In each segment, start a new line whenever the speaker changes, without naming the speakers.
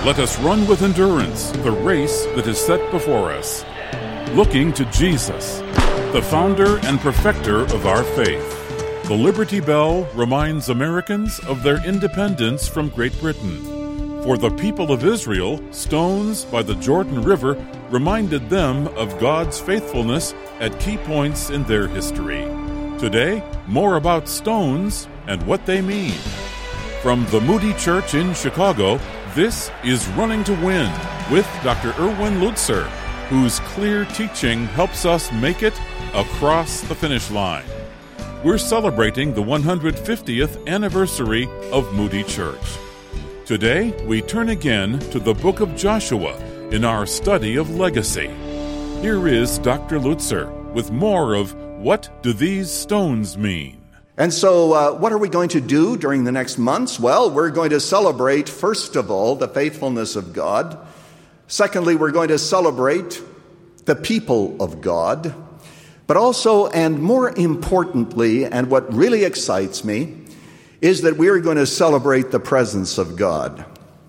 Let us run with endurance the race that is set before us, looking to Jesus, the founder and perfecter of our faith. The Liberty Bell reminds Americans of their independence from Great Britain. For the people of Israel, stones by the Jordan River reminded them of God's faithfulness at key points in their history. Today, more about stones and what they mean. From the Moody Church in Chicago, this is Running to Win with Dr. Erwin Lutzer, whose clear teaching helps us make it across the finish line. We're celebrating the 150th anniversary of Moody Church. Today, we turn again to the book of Joshua in our study of legacy. Here is Dr. Lutzer with more of What Do These Stones Mean?
And so what are we going to do during the next months? Well, we're going to celebrate, first of all, the faithfulness of God. Secondly, we're going to celebrate the people of God. But also, and more importantly, and what really excites me, is that we are going to celebrate the presence of God.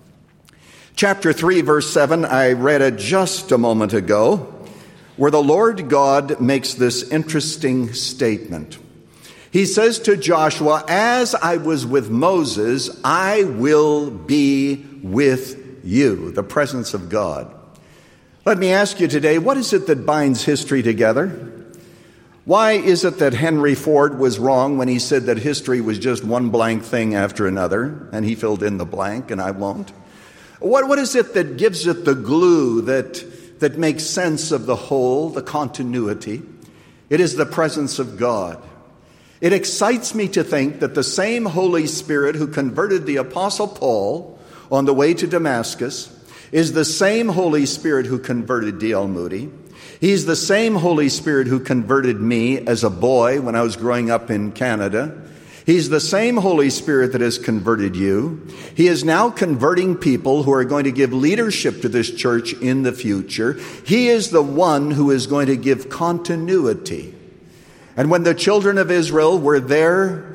Chapter 3, verse 7, I read it just a moment ago, where the Lord God makes this interesting statement. He says to Joshua, "As I was with Moses, I will be with you," the presence of God. Let me ask you today, what is it that binds history together? Why is it that Henry Ford was wrong when he said that history was just one blank thing after another, and he filled in the blank, and I won't? What is it that gives it the glue that makes sense of the whole, the continuity? It is the presence of God. It excites me to think that the same Holy Spirit who converted the Apostle Paul on the way to Damascus is the same Holy Spirit who converted D.L. Moody. He's the same Holy Spirit who converted me as a boy when I was growing up in Canada. He's the same Holy Spirit that has converted you. He is now converting people who are going to give leadership to this church in the future. He is the one who is going to give continuity. And when the children of Israel were there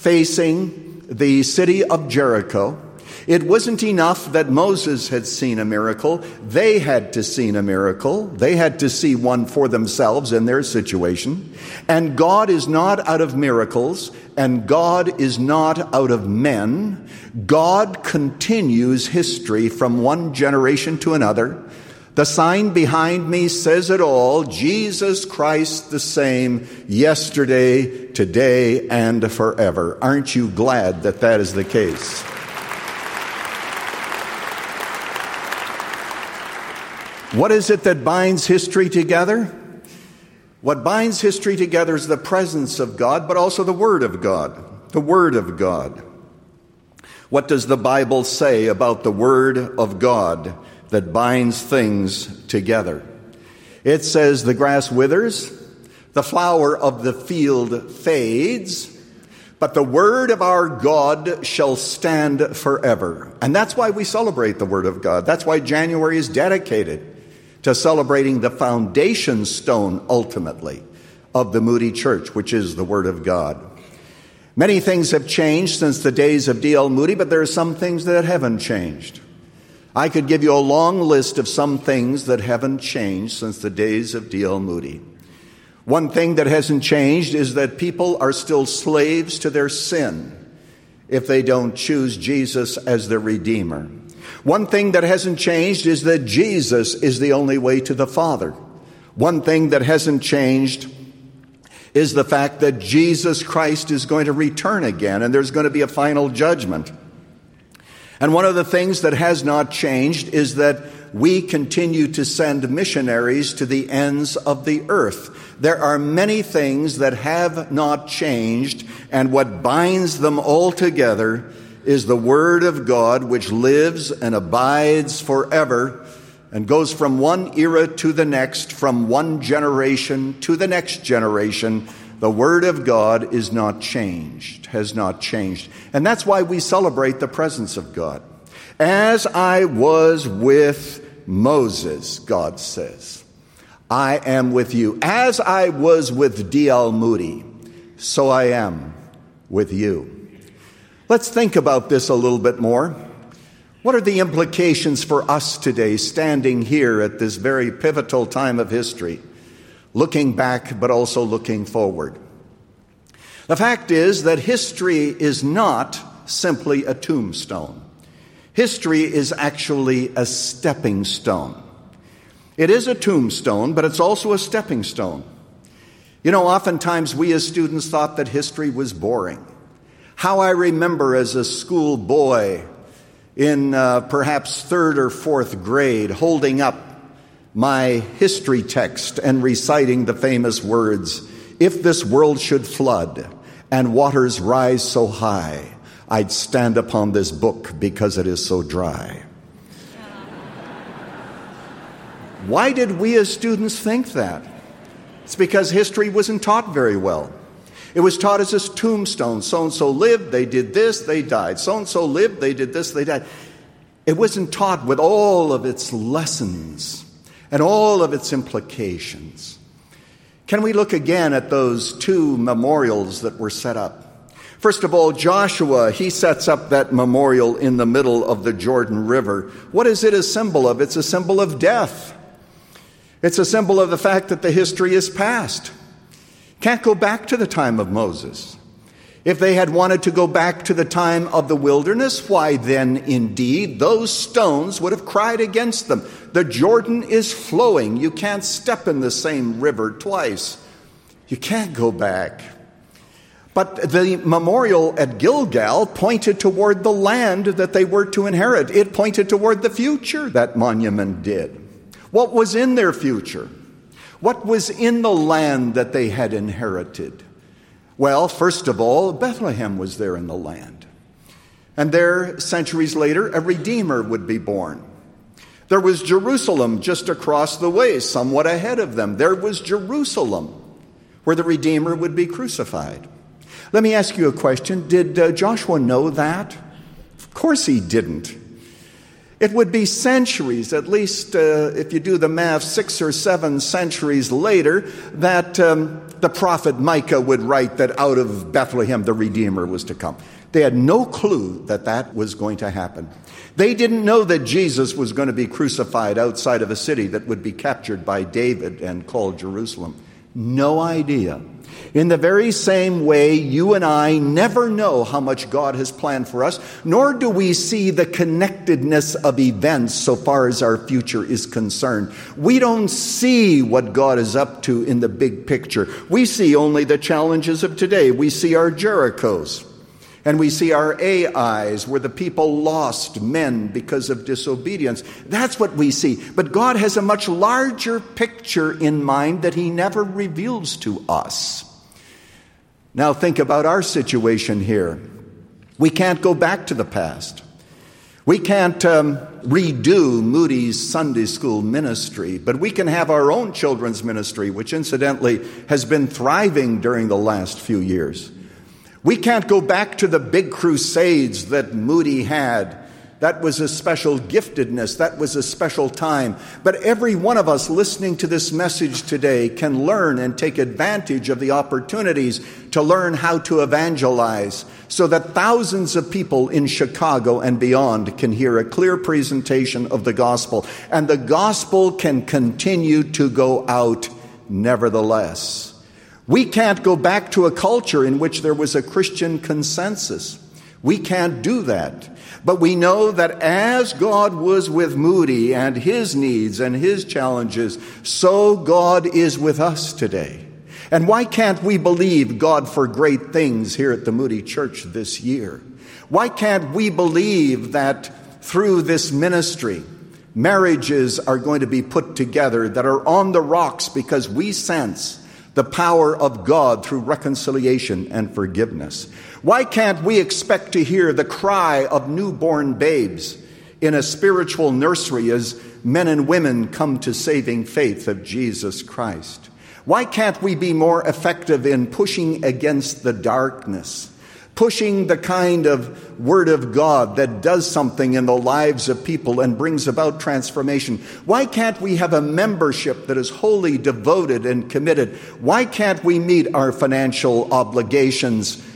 facing the city of Jericho, it wasn't enough that Moses had seen a miracle. They had to see a miracle. They had to see one for themselves in their situation. And God is not out of miracles, and God is not out of men. God continues history from one generation to another. The sign behind me says it all. Jesus Christ the same yesterday, today, and forever. Aren't you glad that that is the case? What is it that binds history together? What binds history together is the presence of God, but also the Word of God. The Word of God. What does the Bible say about the Word of God that binds things together? It says the grass withers, the flower of the field fades, but the word of our God shall stand forever. And that's why we celebrate the Word of God. That's why January is dedicated to celebrating the foundation stone, ultimately, of the Moody Church, which is the Word of God. Many things have changed since the days of D.L. Moody, but there are some things that haven't changed. I could give you a long list of some things that haven't changed since the days of D.L. Moody. One thing that hasn't changed is that people are still slaves to their sin if they don't choose Jesus as their Redeemer. One thing that hasn't changed is that Jesus is the only way to the Father. One thing that hasn't changed is the fact that Jesus Christ is going to return again, and there's going to be a final judgment. And one of the things that has not changed is that we continue to send missionaries to the ends of the earth. There are many things that have not changed, and what binds them all together is the Word of God, which lives and abides forever and goes from one era to the next, from one generation to the next generation. The Word of God is not changed, has not changed. And that's why we celebrate the presence of God. As I was with Moses, God says, I am with you. As I was with D.L. Moody, so I am with you. Let's think about this a little bit more. What are the implications for us today, standing here at this very pivotal time of history, looking back but also looking forward? The fact is that history is not simply a tombstone. History is actually a stepping stone. It is a tombstone, but it's also a stepping stone. You know, oftentimes we as students thought that history was boring. How I remember as a school boy in perhaps third or fourth grade holding up my history text and reciting the famous words, "If this world should flood and waters rise so high, I'd stand upon this book because it is so dry." Why did we as students think that? It's because history wasn't taught very well. It was taught as a tombstone. So-and-so lived, they did this, they died. So-and-so lived, they did this, they died. It wasn't taught with all of its lessons and all of its implications. Can we look again at those two memorials that were set up? First of all, Joshua, he sets up that memorial in the middle of the Jordan River. What is it a symbol of? It's a symbol of death. It's a symbol of the fact that the history is past. Can't go back to the time of Moses. If they had wanted to go back to the time of the wilderness, why then indeed those stones would have cried against them. The Jordan is flowing. You can't step in the same river twice. You can't go back. But the memorial at Gilgal pointed toward the land that they were to inherit. It pointed toward the future, that monument did. What was in their future? What was in the land that they had inherited? Well, first of all, Bethlehem was there in the land. And there, centuries later, a Redeemer would be born. There was Jerusalem just across the way, somewhat ahead of them. There was Jerusalem, where the Redeemer would be crucified. Let me ask you a question. Did Joshua know that? Of course he didn't. It would be centuries, at least if you do the math, 6 or 7 centuries later, that the prophet Micah would write that out of Bethlehem the Redeemer was to come. They had no clue that that was going to happen. They didn't know that Jesus was going to be crucified outside of a city that would be captured by David and called Jerusalem. No idea. In the very same way, you and I never know how much God has planned for us, nor do we see the connectedness of events so far as our future is concerned. We don't see what God is up to in the big picture. We see only the challenges of today. We see our Jerichos, and we see our Ai's, where the people lost men because of disobedience. That's what we see. But God has a much larger picture in mind that he never reveals to us. Now think about our situation here. We can't go back to the past. We can't redo Moody's Sunday school ministry, but we can have our own children's ministry, which incidentally has been thriving during the last few years. We can't go back to the big crusades that Moody had. That was a special giftedness. That was a special time. But every one of us listening to this message today can learn and take advantage of the opportunities to learn how to evangelize so that thousands of people in Chicago and beyond can hear a clear presentation of the gospel. And the gospel can continue to go out nevertheless. We can't go back to a culture in which there was a Christian consensus. We can't do that. But we know that as God was with Moody and his needs and his challenges, so God is with us today. And why can't we believe God for great things here at the Moody Church this year? Why can't we believe that through this ministry, marriages are going to be put together that are on the rocks because we sense the power of God through reconciliation and forgiveness? Why can't we expect to hear the cry of newborn babes in a spiritual nursery as men and women come to saving faith of Jesus Christ? Why can't we be more effective in pushing against the darkness, pushing the kind of word of God that does something in the lives of people and brings about transformation? Why can't we have a membership that is wholly devoted and committed? Why can't we meet our financial obligations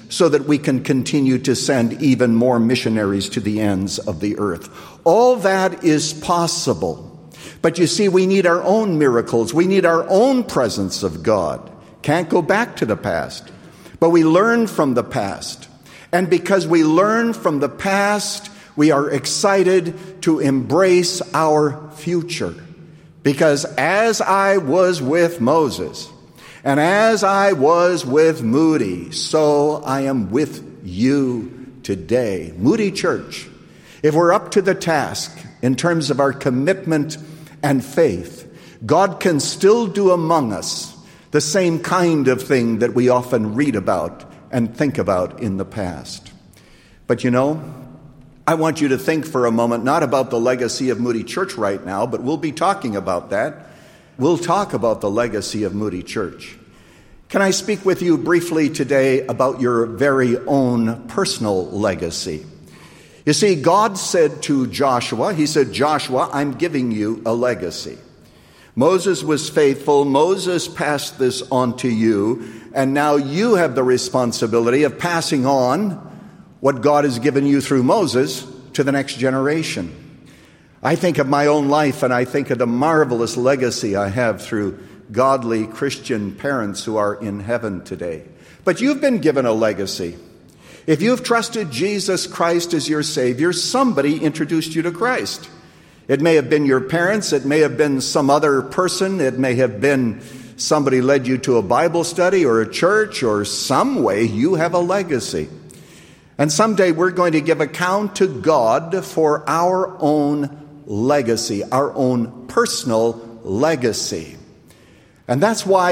so that we can continue to send even more missionaries to the ends of the earth. All that is possible. But you see, we need our own miracles. We need our own presence of God. Can't go back to the past. But we learn from the past. And because we learn from the past, we are excited to embrace our future. Because as I was with Moses, and as I was with Moody, so I am with you today. Moody Church, if we're up to the task in terms of our commitment and faith, God can still do among us the same kind of thing that we often read about and think about in the past. But you know, I want you to think for a moment not about the legacy of Moody Church right now, but we'll be talking about that. We'll talk about the legacy of Moody Church. Can I speak with you briefly today about your very own personal legacy? You see, God said to Joshua, he said, Joshua, I'm giving you a legacy. Moses was faithful. Moses passed this on to you. And now you have the responsibility of passing on what God has given you through Moses to the next generation. I think of my own life, and I think of the marvelous legacy I have through godly Christian parents who are in heaven today. But you've been given a legacy. If you've trusted Jesus Christ as your Savior, somebody introduced you to Christ. It may have been your parents. It may have been some other person. It may have been somebody led you to a Bible study or a church, or some way you have a legacy. And someday we're going to give account to God for our own legacy, our own personal legacy. And that's why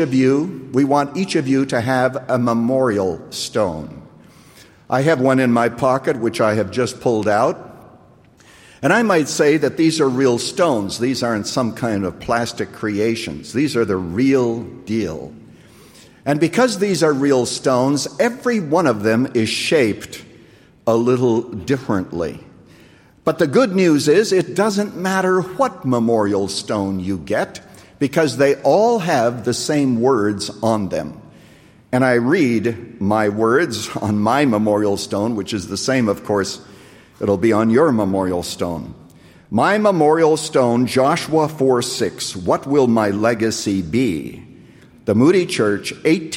we want each of you to have a memorial stone. I have one in my pocket, which I have just pulled out. And I might say that these are real stones. These aren't some kind of plastic creations. These are the real deal. And because these are real stones, every one of them is shaped a little differently. But the good news is it doesn't matter what memorial stone you get, because they all have the same words on them. And I read my words on my memorial stone, which is the same, of course, it'll be on your memorial stone. My memorial stone, Joshua 4:6. What will my legacy be? The Moody Church,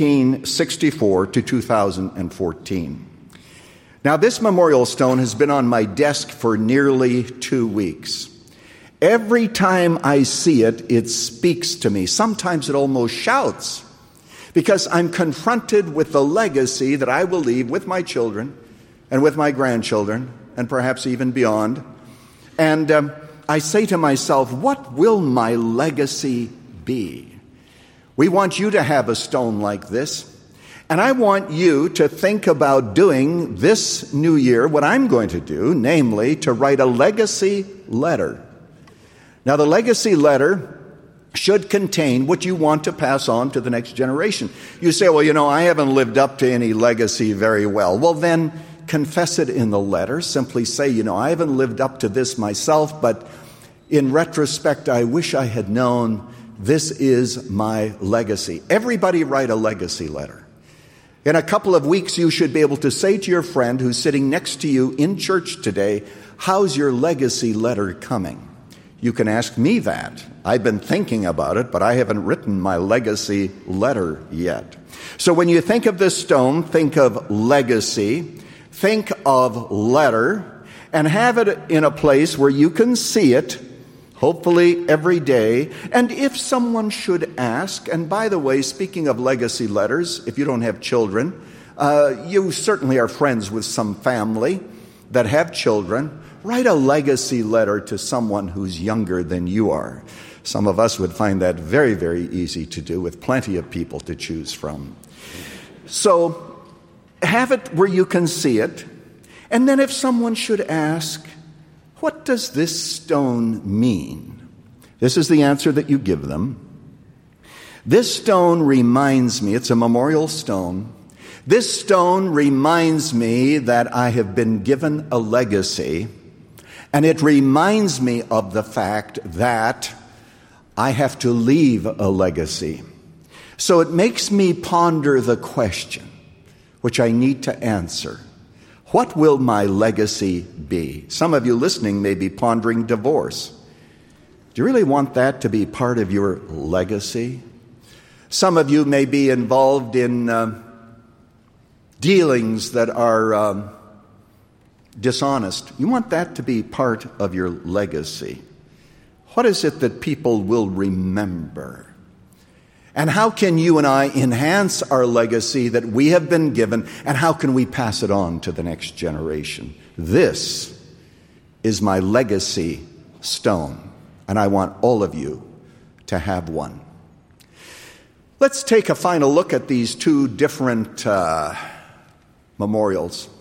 1864 to 2014. Now, this memorial stone has been on my desk for nearly 2 weeks. Every time I see it, it speaks to me. Sometimes it almost shouts, because I'm confronted with the legacy that I will leave with my children and with my grandchildren, and perhaps even beyond. And I say to myself, what will my legacy be? We want you to have a stone like this. And I want you to think about doing this new year what I'm going to do, namely to write a legacy letter. Now, the legacy letter should contain what you want to pass on to the next generation. You say, well, I haven't lived up to any legacy very well. Well, then confess it in the letter. Simply say, I haven't lived up to this myself, but in retrospect, I wish I had known this is my legacy. Everybody write a legacy letter. In a couple of weeks, you should be able to say to your friend who's sitting next to you in church today, how's your legacy letter coming? You can ask me that. I've been thinking about it, but I haven't written my legacy letter yet. So when you think of this stone, think of legacy, think of letter, and have it in a place where you can see it, hopefully every day. And if someone should ask, and by the way, speaking of legacy letters, if you don't have children, you certainly are friends with some family that have children. Write a legacy letter to someone who's younger than you are. Some of us would find that very, very easy to do, with plenty of people to choose from. So have it where you can see it. And then if someone should ask, what does this stone mean? This is the answer that you give them. This stone reminds me, it's a memorial stone. This stone reminds me that I have been given a legacy. And it reminds me of the fact that I have to leave a legacy. So it makes me ponder the question, which I need to answer. What will my legacy be? Some of you listening may be pondering divorce. Do you really want that to be part of your legacy? Some of you may be involved in dealings that are dishonest. You want that to be part of your legacy. What is it that people will remember? And how can you and I enhance our legacy that we have been given, and how can we pass it on to the next generation? This is my legacy stone, and I want all of you to have one. Let's take a final look at these two different memorials.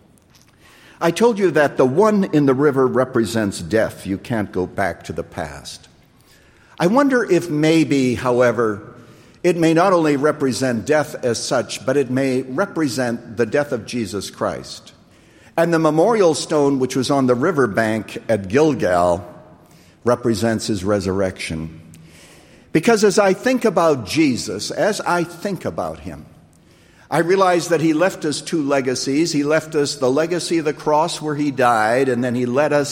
I told you that the one in the river represents death. You can't go back to the past. I wonder if maybe, however, it may not only represent death as such, but it may represent the death of Jesus Christ. And the memorial stone, which was on the riverbank at Gilgal, represents his resurrection. Because as I think about Jesus, as I think about him, I realize that he left us two legacies. He left us the legacy of the cross where he died, and then he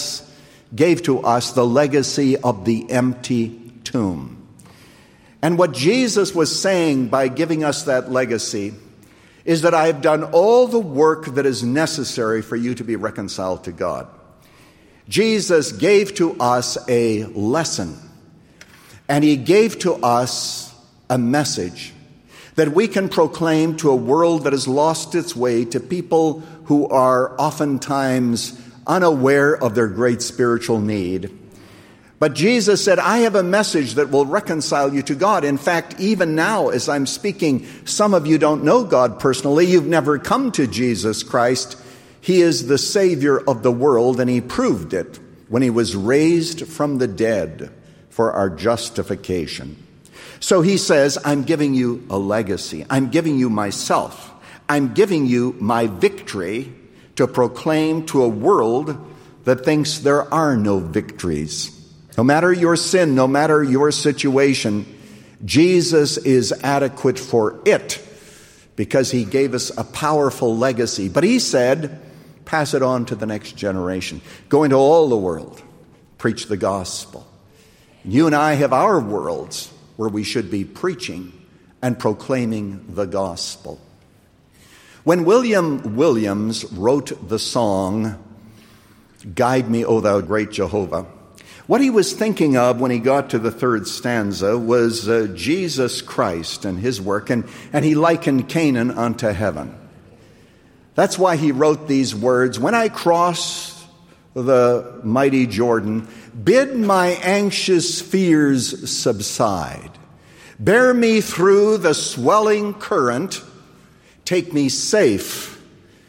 gave to us the legacy of the empty tomb. And what Jesus was saying by giving us that legacy is that I have done all the work that is necessary for you to be reconciled to God. Jesus gave to us a lesson, and he gave to us a message that we can proclaim to a world that has lost its way, to people who are oftentimes unaware of their great spiritual need. But Jesus said, I have a message that will reconcile you to God. In fact, even now as I'm speaking, some of you don't know God personally. You've never come to Jesus Christ. He is the Savior of the world, and he proved it when he was raised from the dead for our justification. So he says, I'm giving you a legacy. I'm giving you myself. I'm giving you my victory to proclaim to a world that thinks there are no victories. No matter your sin, no matter your situation, Jesus is adequate for it because he gave us a powerful legacy. But he said, pass it on to the next generation. Go into all the world, preach the gospel. You and I have our worlds where we should be preaching and proclaiming the gospel. When William Williams wrote the song, Guide Me, O Thou Great Jehovah, what he was thinking of when he got to the third stanza was Jesus Christ and his work, and he likened Canaan unto heaven. That's why he wrote these words, when I cross the mighty Jordan, bid my anxious fears subside. Bear me through the swelling current, take me safe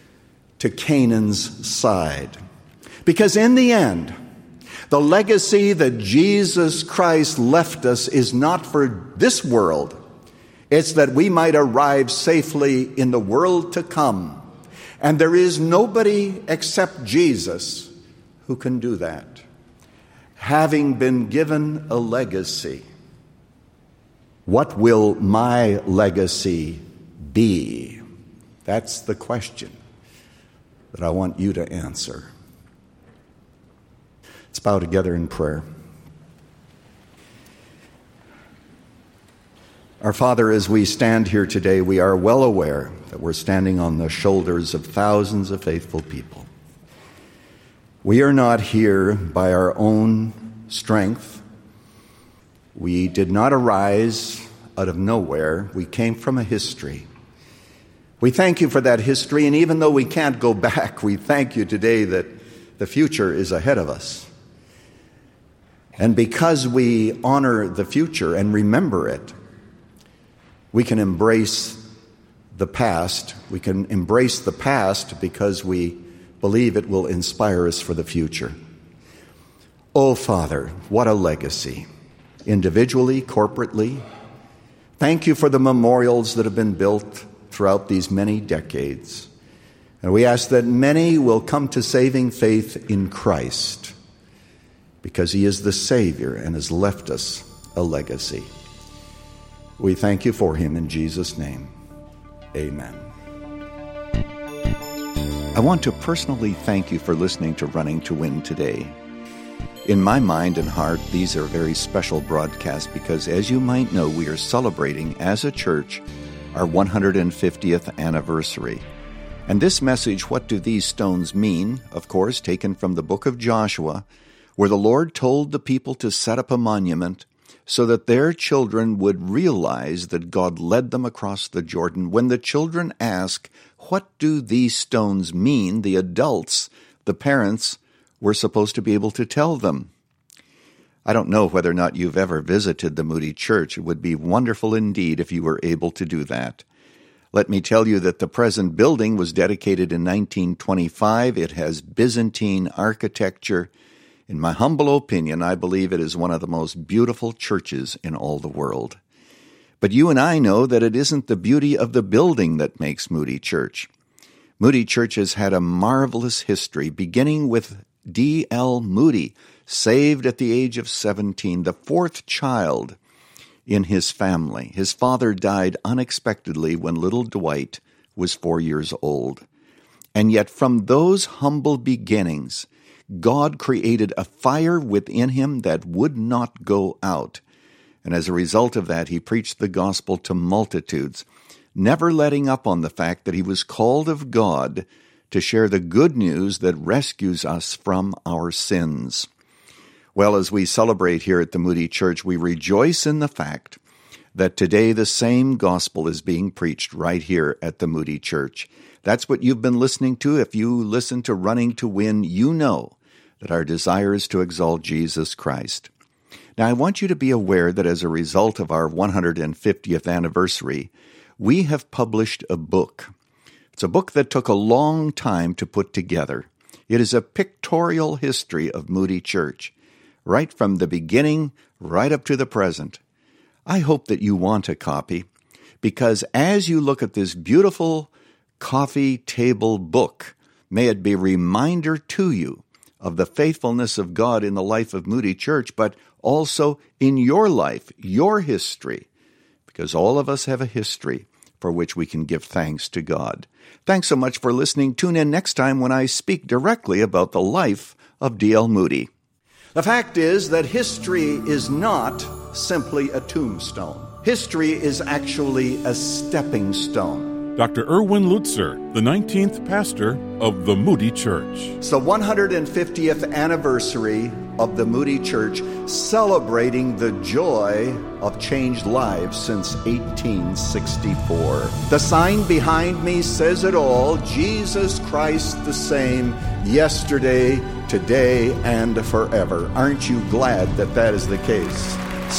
to Canaan's side. Because in the end, the legacy that Jesus Christ left us is not for this world. It's that we might arrive safely in the world to come. And there is nobody except Jesus who can do that. Having been given a legacy, what will my legacy be? That's the question that I want you to answer. Let's bow together in prayer. Our Father, as we stand here today, we are well aware that we're standing on the shoulders of thousands of faithful people. We are not here by our own strength. We did not arise out of nowhere. We came from a history. We thank you for that history, and even though we can't go back, we thank you today that the future is ahead of us. And because we honor the future and remember it, we can embrace the past. We can embrace the past because we believe it will inspire us for the future. Oh, Father, what a legacy, individually, corporately. Thank you for the memorials that have been built throughout these many decades. And we ask that many will come to saving faith in Christ, because he is the Savior and has left us a legacy. We thank you for him in Jesus' name. Amen. I want to personally thank you for listening to Running to Win today. In my mind and heart, these are very special broadcasts because, as you might know, we are celebrating as a church our 150th anniversary. And this message, What Do These Stones Mean?, of course, taken from the book of Joshua, where the Lord told the people to set up a monument so that their children would realize that God led them across the Jordan. When the children ask, what do these stones mean? The adults, the parents, were supposed to be able to tell them. I don't know whether or not you've ever visited the Moody Church. It would be wonderful indeed if you were able to do that. Let me tell you that the present building was dedicated in 1925. It has Byzantine architecture. In my humble opinion, I believe it is one of the most beautiful churches in all the world. But you and I know that it isn't the beauty of the building that makes Moody Church. Moody Church has had a marvelous history, beginning with D.L. Moody, saved at the age of 17, the fourth child in his family. His father died unexpectedly when little Dwight was 4 years old. And yet from those humble beginnings, God created a fire within him that would not go out. And as a result of that, he preached the gospel to multitudes, never letting up on the fact that he was called of God to share the good news that rescues us from our sins. Well, as we celebrate here at the Moody Church, we rejoice in the fact that today the same gospel is being preached right here at the Moody Church. That's what you've been listening to. If you listen to Running to Win, you know that our desire is to exalt Jesus Christ. Now, I want you to be aware that as a result of our 150th anniversary, we have published a book. It's a book that took a long time to put together. It is a pictorial history of Moody Church, right from the beginning, right up to the present. I hope that you want a copy, because as you look at this beautiful coffee table book, may it be a reminder to you of the faithfulness of God in the life of Moody Church, but also in your life, your history, because all of us have a history for which we can give thanks to God. Thanks so much for listening. Tune in next time when I speak directly about the life of D.L. Moody. The fact is that history is not simply a tombstone. History is actually a stepping stone.
Dr. Erwin Lutzer, the 19th pastor of the Moody Church.
It's the 150th anniversary of the Moody Church, celebrating the joy of changed lives since 1864. The sign behind me says it all: Jesus Christ the same, yesterday, today, and forever. Aren't you glad that that is the case?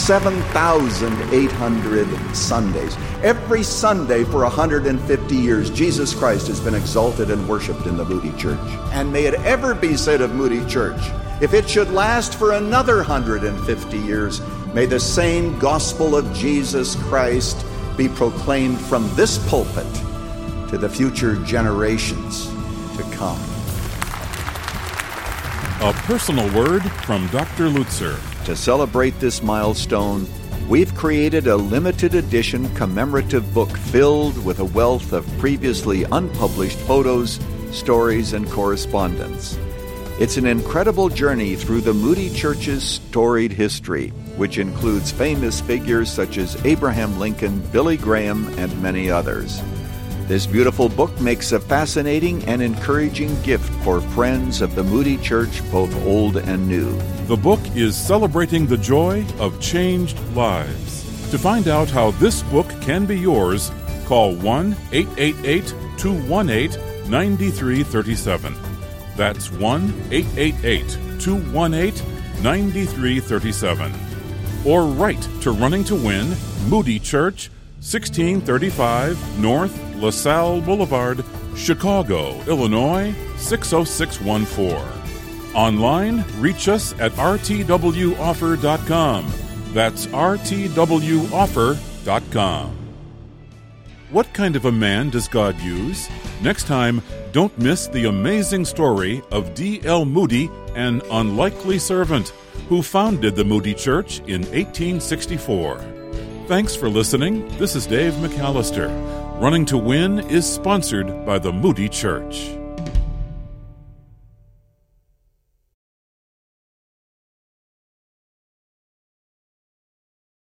7,800 Sundays. Every Sunday for 150 years, Jesus Christ has been exalted and worshiped in the Moody Church. And may it ever be said of Moody Church, if it should last for another 150 years, may the same gospel of Jesus Christ be proclaimed from this pulpit to the future generations to come.
A personal word from Dr. Lutzer.
To celebrate this milestone, we've created a limited edition commemorative book filled with a wealth of previously unpublished photos, stories, and correspondence. It's an incredible journey through the Moody Church's storied history, which includes famous figures such as Abraham Lincoln, Billy Graham, and many others. This beautiful book makes a fascinating and encouraging gift for friends of the Moody Church, both old and new.
The book is celebrating the joy of changed lives. To find out how this book can be yours, call 1-888-218-9337. That's 1-888-218-9337. Or write to Running to Win, Moody Church, 1635 North LaSalle Boulevard, Chicago, Illinois, 60614. Online, reach us at rtwoffer.com. That's rtwoffer.com. What kind of a man does God use? Next time, don't miss the amazing story of D.L. Moody, an unlikely servant who founded the Moody Church in 1864. Thanks for listening. This is Dave McAllister. Running to Win is sponsored by the Moody Church.